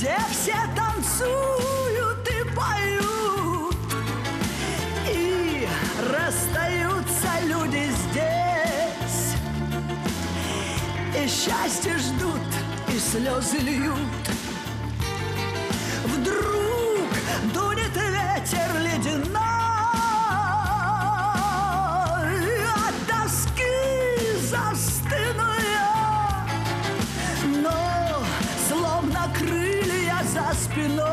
где все танцуют и поют, и расстаются люди здесь, и счастье ждут, и слезы льют. Вдруг дунет ветер ледяной, от тоски застыну я, но словно крылья за спиной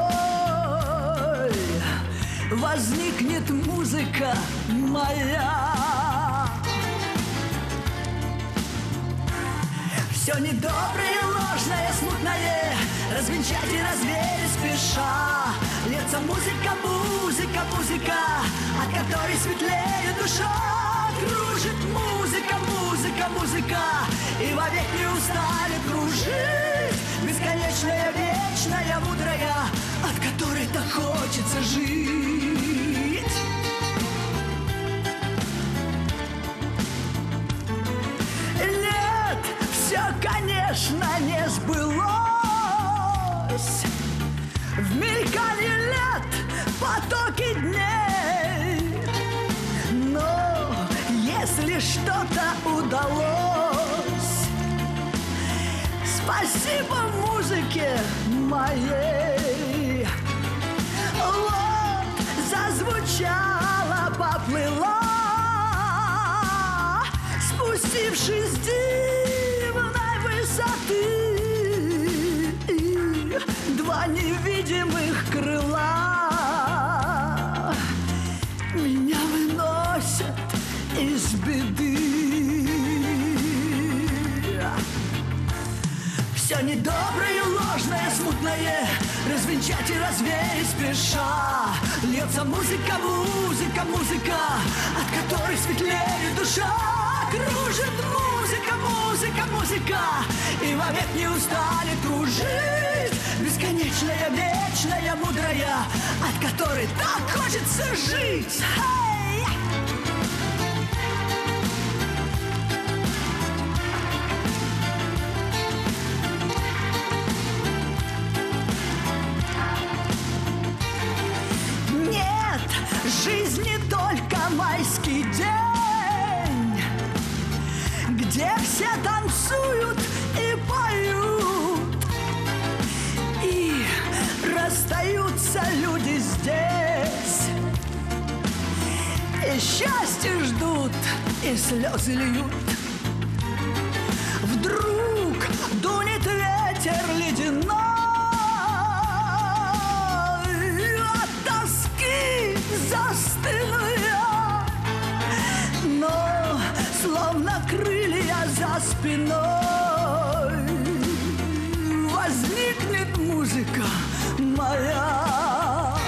возникнет музыка моя. Все недоброе, ложное, смутное развенчать и развеять спеша. Льется музыка, музыка, музыка, от которой светлее душа. Кружит музыка, музыка, музыка, и вовек не устанет кружить. Бесконечная, вечная, мудрая, от которой так хочется жить. Нет, все, конечно, не сбылось. В мельканье лет, потоки дней, но если что-то удалось, спасибо музыке моей. Вот зазвучала, поплыла, спустившись с дивной высоты, два невидимых крыла меня выносят из беды. Все недоброе, ложное, смутное развенчать и развеять спеша. Льется музыка, музыка, музыка, от которой светлее душа. Кружит музыка, музыка, музыка, и вовек не устанет кружить. Бесконечная, вечная, мудрая, от которой так хочется жить. Нет, жизнь не только майский день, где все танцуют и поют, и расстаются люди здесь, и счастье ждут, и слезы льют. Вдруг дунет ветер ледяной, от тоски застыну я, но словно крылья за спиной возникнет музыка моя.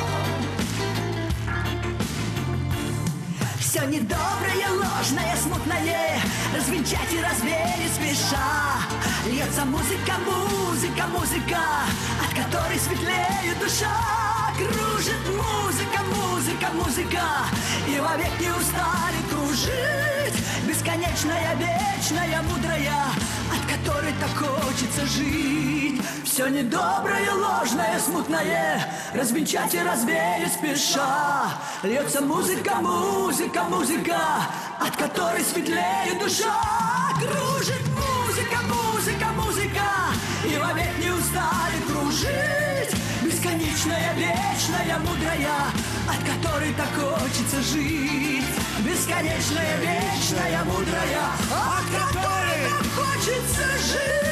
Все недоброе, ложное, смутное развенчать и развеять спеша. Льется музыка, музыка, музыка, от которой светлее душа. Кружит музыка, музыка, музыка, и вовек не устанет кружить. Бесконечная, вечная, мудрая, от которой так хочется жить. Все недоброе, ложное, смутное развенчать и развеять спеша. Льется музыка, музыка, музыка, от которой светлее душа. Кружит музыка, музыка, музыка, и вовек не устанет кружить. Бесконечная, вечная, мудрая, от которой так хочется жить. Бесконечная, вечная, мудрая, от которой так хочется жить.